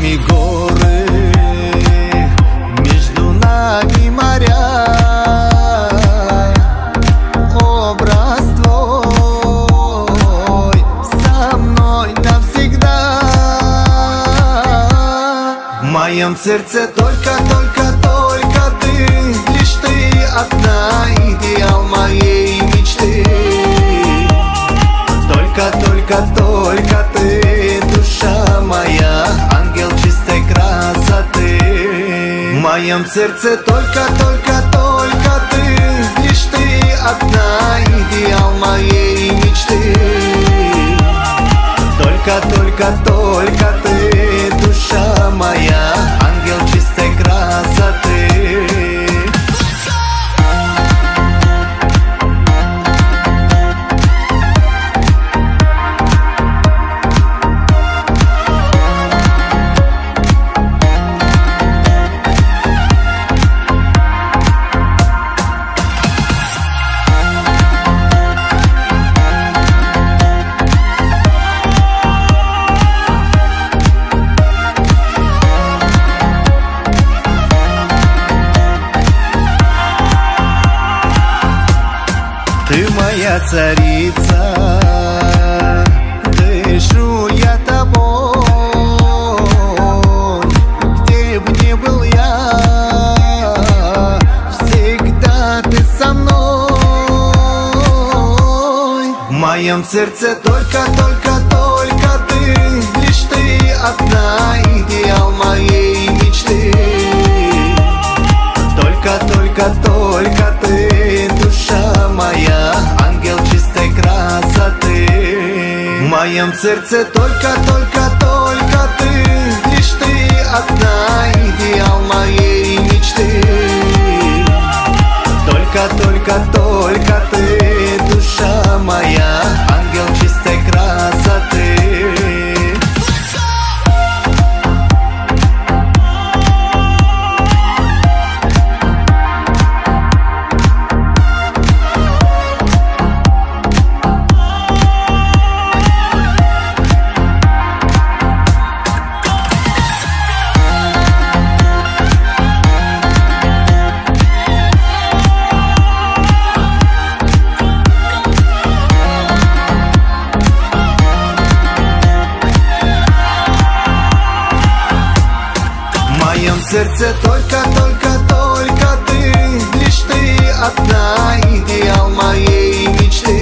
нами горы, между нами моря. Образ твой со мной навсегда. В моем сердце только ты, лишь ты одна, идеал моей мечты. Только ты, душа моя, ангел чистой красоты. В моем сердце только ты, лишь ты одна, идеал моей мечты. Только ты, душа моя, ангел чистой красоты. Ты моя царица, дышу я тобой. Где б ни был я, всегда ты со мной. В моем сердце только ты, лишь ты одна, идеал моей мечты. Только ты, душа моя, ангел чистой красоты. В моем сердце только ты, лишь ты одна, идеал моей мечты. Только ты, душа моя, ангел чистой красоты. В моем сердце только ты, лишь ты одна, идеал моей мечты.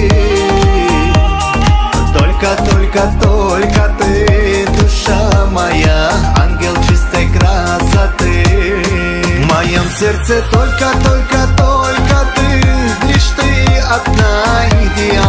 Только ты, душа моя, ангел чистой красоты. В моем сердце только ты, лишь ты одна, идеал